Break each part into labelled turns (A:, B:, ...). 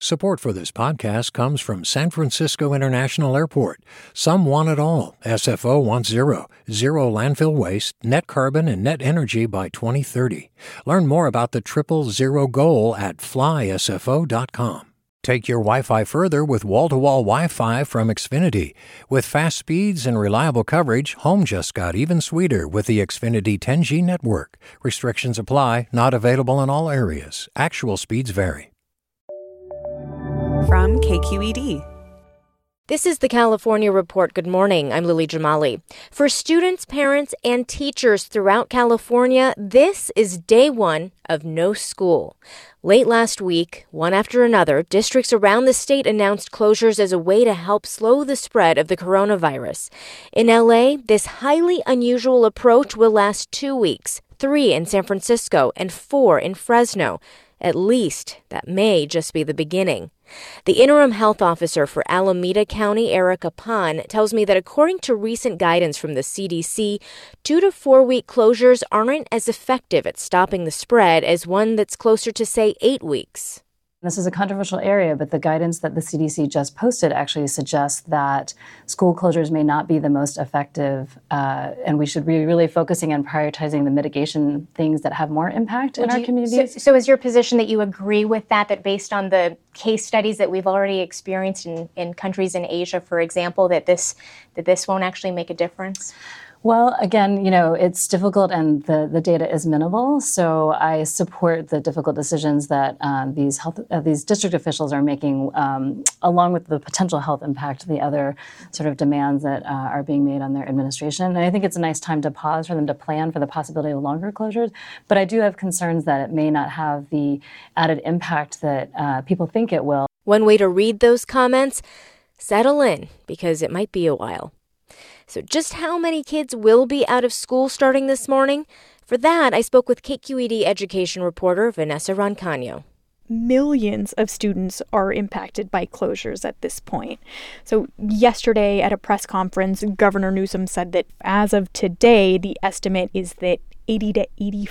A: Support for this podcast comes from San Francisco International Airport. Some want it all. SFO wants zero landfill waste, net carbon, and net energy by 2030. Learn more about the 000 goal at flysfo.com. Take your Wi-Fi further with wall-to-wall Wi-Fi from Xfinity. With fast speeds and reliable coverage, home just got even sweeter with the Xfinity 10G network. Restrictions apply, not available in all areas. Actual speeds vary.
B: From KQED.
C: This is the California Report. Good morning. I'm Lily Jamali. For students, parents, and teachers throughout California, this is day one of no school. Late last week, one after another, districts around the state announced closures as a way to help slow the spread of the coronavirus. In LA, this highly unusual approach will last 2 weeks, 3 in San Francisco and 4 in Fresno. At least, that may just be the beginning. The interim health officer for Alameda County, Erica Pan, tells me that according to recent guidance from the CDC, 2 to 4 week closures aren't as effective at stopping the spread as one that's closer to, say, 8 weeks.
D: This is a controversial area, but the guidance that the CDC just posted actually suggests that school closures may not be the most effective, and we should be really focusing on prioritizing the mitigation things that have more impact in our communities.
E: So is your position that you agree with that based on the case studies that we've already experienced in countries in Asia, for example, that this won't actually make a difference?
D: Well, again, it's difficult and the data is minimal. So I support the difficult decisions that these district officials are making, along with the potential health impact, the other sort of demands that are being made on their administration. And I think it's a nice time to pause for them to plan for the possibility of longer closures. But I do have concerns that it may not have the added impact that people think it will.
C: One way to read those comments, settle in, because it might be a while. So just how many kids will be out of school starting this morning? For that, I spoke with KQED education reporter Vanessa Roncaño.
F: Millions of students are impacted by closures at this point. So yesterday at a press conference, Governor Newsom said that as of today, the estimate is that 80 to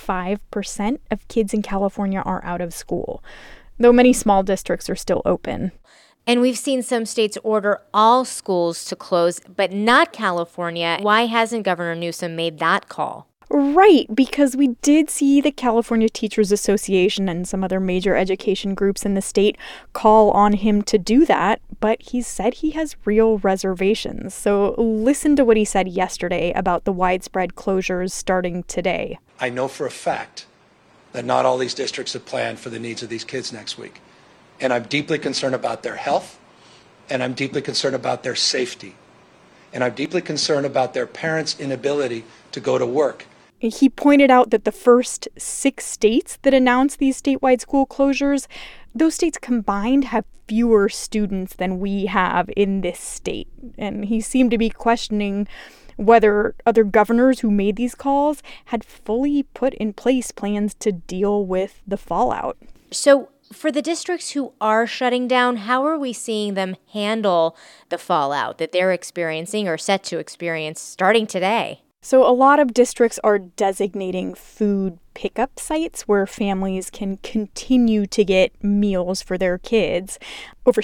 F: 85% of kids in California are out of school, though many small districts are still open.
C: And we've seen some states order all schools to close, but not California. Why hasn't Governor Newsom made that call?
F: Right, because we did see the California Teachers Association and some other major education groups in the state call on him to do that, but he said he has real reservations. So listen to what he said yesterday about the widespread closures starting today.
G: I know for a fact that not all these districts have planned for the needs of these kids next week. And I'm deeply concerned about their health, and I'm deeply concerned about their safety, and I'm deeply concerned about their parents' inability to go to work.
F: He pointed out that the first 6 states that announced these statewide school closures, those states combined have fewer students than we have in this state. And he seemed to be questioning whether other governors who made these calls had fully put in place plans to deal with the fallout.
C: So for the districts who are shutting down, how are we seeing them handle the fallout that they're experiencing or set to experience starting today?
F: So a lot of districts are designating food pickup sites where families can continue to get meals for their kids. Over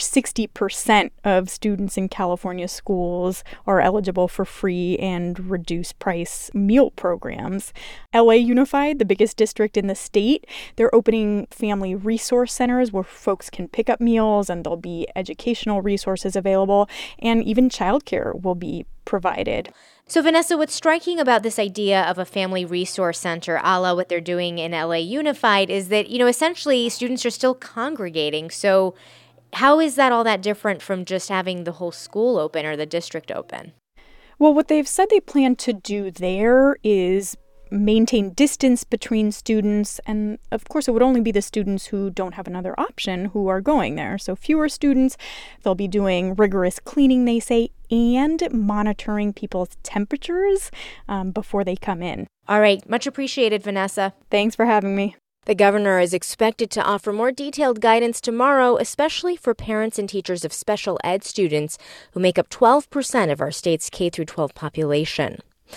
F: 60% of students in California schools are eligible for free and reduced price meal programs. LA Unified, the biggest district in the state, they're opening family resource centers where folks can pick up meals, and there'll be educational resources available, and even childcare will be provided.
C: So, Vanessa, what's striking about this idea of a family resource center, a la what they're doing in LA Unified, is that, essentially students are still congregating. So how is that all that different from just having the whole school open or the district open?
F: Well, what they've said they plan to do there is maintain distance between students. And of course, it would only be the students who don't have another option who are going there. So fewer students. They'll be doing rigorous cleaning, they say, and monitoring people's temperatures before they come in.
C: All right. Much appreciated, Vanessa.
F: Thanks for having me.
C: The governor is expected to offer more detailed guidance tomorrow, especially for parents and teachers of special ed students who make up 12% of our state's K-12 population.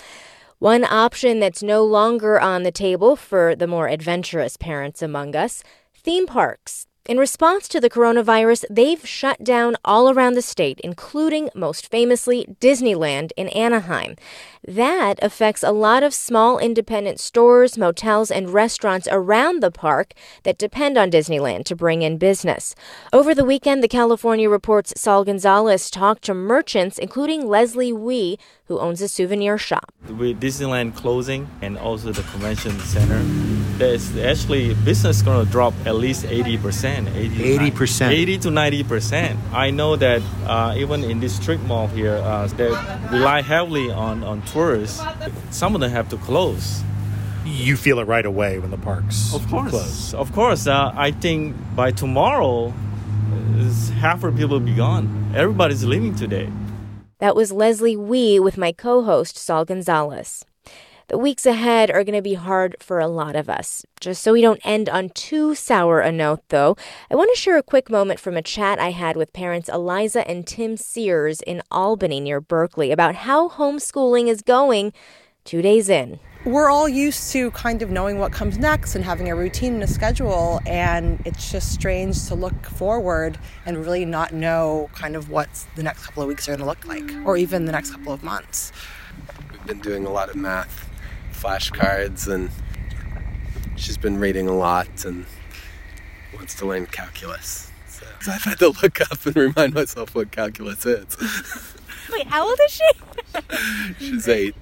C: One option that's no longer on the table for the more adventurous parents among us, theme parks. In response to the coronavirus, they've shut down all around the state, including, most famously, Disneyland in Anaheim. That affects a lot of small independent stores, motels, and restaurants around the park that depend on Disneyland to bring in business. Over the weekend, the California Report's Saul Gonzalez talked to merchants, including Leslie Wee, who owns a souvenir shop.
B: With Disneyland closing and also the convention center, there's actually business going to drop at least 80%.
H: 80%?
B: 80 to 90%. I know that even in this strip mall here, they rely heavily on tourists. Some of them have to close.
H: You feel it right away when the parks close.
B: Of course. I think by tomorrow, half of people will be gone. Everybody's leaving today.
C: That was Leslie Wee with my co-host, Saul Gonzalez. The weeks ahead are going to be hard for a lot of us. Just so we don't end on too sour a note, though, I want to share a quick moment from a chat I had with parents Eliza and Tim Sears in Albany near Berkeley about how homeschooling is going 2 days in.
I: We're all used to kind of knowing what comes next and having a routine and a schedule, and it's just strange to look forward and really not know kind of what the next couple of weeks are going to look like, or even the next couple of months.
J: We've been doing a lot of math flashcards, and she's been reading a lot and wants to learn calculus. So I've had to look up and remind myself what calculus is.
F: Wait, how old is she?
J: She's 8.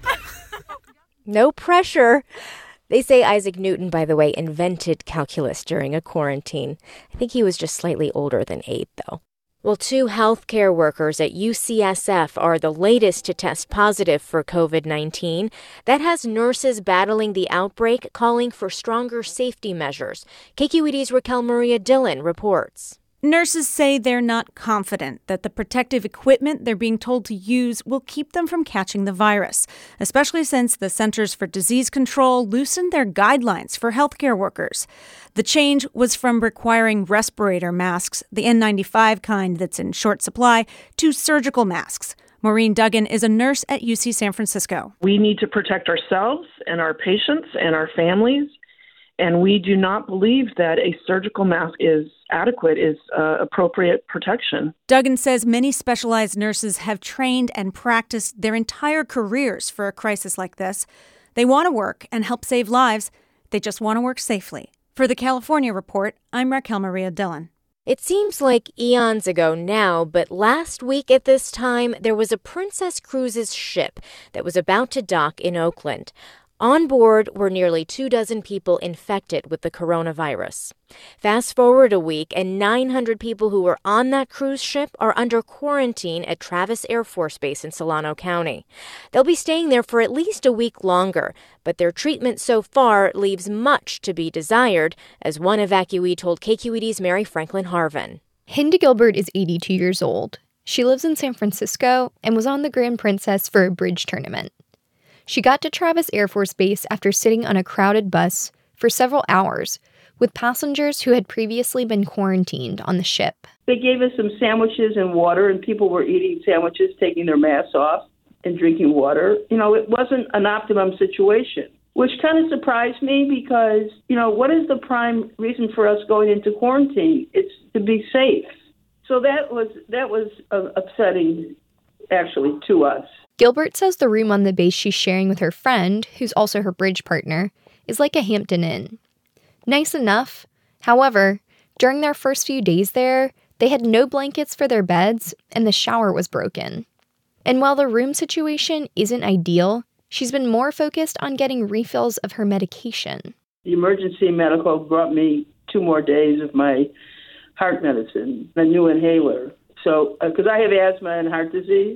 C: No pressure. They say Isaac Newton, by the way, invented calculus during a quarantine. I think he was just slightly older than 8, though. Well, 2 healthcare workers at UCSF are the latest to test positive for COVID-19. That has nurses battling the outbreak calling for stronger safety measures. KQED's Raquel Maria Dillon reports.
K: Nurses say they're not confident that the protective equipment they're being told to use will keep them from catching the virus, especially since the Centers for Disease Control loosened their guidelines for healthcare workers. The change was from requiring respirator masks, the N95 kind that's in short supply, to surgical masks. Maureen Duggan is a nurse at UC San Francisco.
L: We need to protect ourselves and our patients and our families, and we do not believe that a surgical mask is adequate, is appropriate protection.
K: Duggan says many specialized nurses have trained and practiced their entire careers for a crisis like this. They want to work and help save lives. They just want to work safely. For the California Report, I'm Raquel Maria Dillon.
C: It seems like eons ago now, but last week at this time, there was a Princess Cruises ship that was about to dock in Oakland. On board were nearly 24 people infected with the coronavirus. Fast forward a week, and 900 people who were on that cruise ship are under quarantine at Travis Air Force Base in Solano County. They'll be staying there for at least a week longer, but their treatment so far leaves much to be desired, as one evacuee told KQED's Mary Franklin Harvin.
M: Hinda Gilbert is 82 years old. She lives in San Francisco and was on the Grand Princess for a bridge tournament. She got to Travis Air Force Base after sitting on a crowded bus for several hours with passengers who had previously been quarantined on the ship.
N: They gave us some sandwiches and water, and people were eating sandwiches, taking their masks off, and drinking water. It wasn't an optimum situation, which kind of surprised me because, what is the prime reason for us going into quarantine? It's to be safe. So that was upsetting, actually, to us.
M: Gilbert says the room on the base she's sharing with her friend, who's also her bridge partner, is like a Hampton Inn. Nice enough. However, during their first few days there, they had no blankets for their beds, and the shower was broken. And while the room situation isn't ideal, she's been more focused on getting refills of her medication.
N: The emergency medical brought me 2 more days of my heart medicine, a new inhaler. So, because I have asthma and heart disease,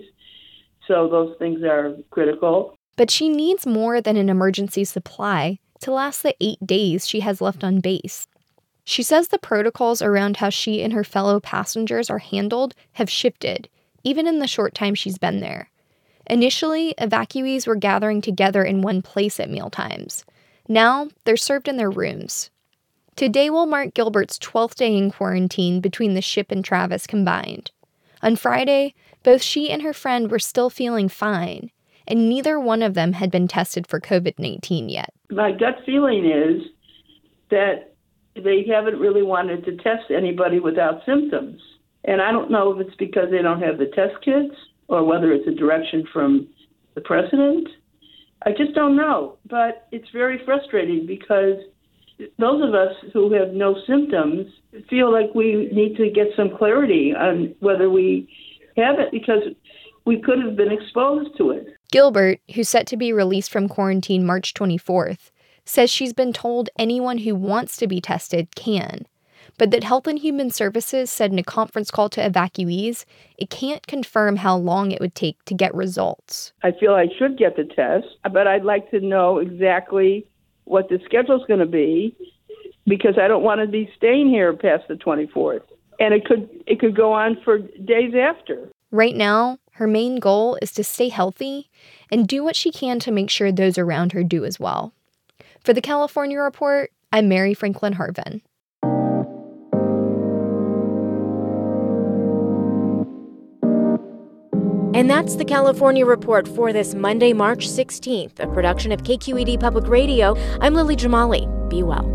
N: so those things are critical.
M: But she needs more than an emergency supply to last the 8 days she has left on base. She says the protocols around how she and her fellow passengers are handled have shifted, even in the short time she's been there. Initially, evacuees were gathering together in one place at mealtimes. Now, they're served in their rooms. Today will mark Gilbert's 12th day in quarantine between the ship and Travis combined. On Friday, both she and her friend were still feeling fine, and neither one of them had been tested for COVID-19 yet.
N: My gut feeling is that they haven't really wanted to test anybody without symptoms. And I don't know if it's because they don't have the test kits or whether it's a direction from the president. I just don't know. But it's very frustrating because those of us who have no symptoms feel like we need to get some clarity on whether we have it because we could have been exposed to it.
M: Gilbert, who's set to be released from quarantine March 24th, says she's been told anyone who wants to be tested can, but that Health and Human Services said in a conference call to evacuees it can't confirm how long it would take to get results.
N: I feel I should get the test, but I'd like to know exactly what the schedule's going to be because I don't want to be staying here past the 24th. And it could go on for days after.
M: Right now, her main goal is to stay healthy and do what she can to make sure those around her do as well. For the California Report, I'm Mary Franklin Harvin.
C: And that's the California Report for this Monday, March 16th, a production of KQED Public Radio. I'm Lily Jamali. Be well.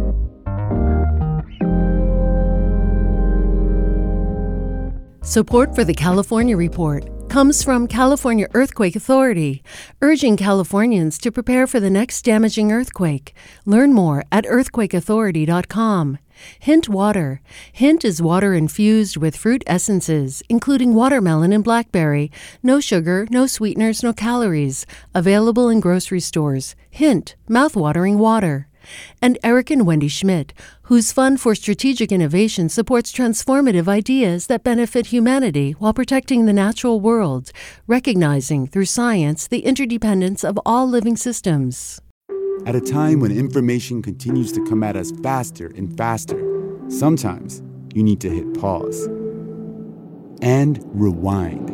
O: Support for the California Report comes from California Earthquake Authority, urging Californians to prepare for the next damaging earthquake. Learn more at earthquakeauthority.com. Hint Water. Hint is water infused with fruit essences, including watermelon and blackberry. No sugar, no sweeteners, no calories. Available in grocery stores. Hint, mouth-watering water. And Eric and Wendy Schmidt, whose Fund for Strategic Innovation supports transformative ideas that benefit humanity while protecting the natural world, recognizing through science the interdependence of all living systems.
P: At a time when information continues to come at us faster and faster, sometimes you need to hit pause and rewind.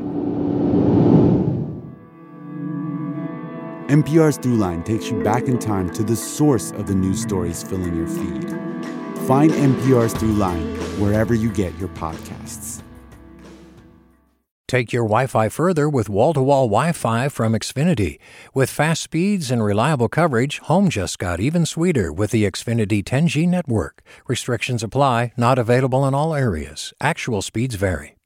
P: NPR's Throughline takes you back in time to the source of the news stories filling your feed. Find NPR's Throughline wherever you get your podcasts.
A: Take your Wi-Fi further with wall-to-wall Wi-Fi from Xfinity. With fast speeds and reliable coverage, home just got even sweeter with the Xfinity 10G network. Restrictions apply, not available in all areas. Actual speeds vary.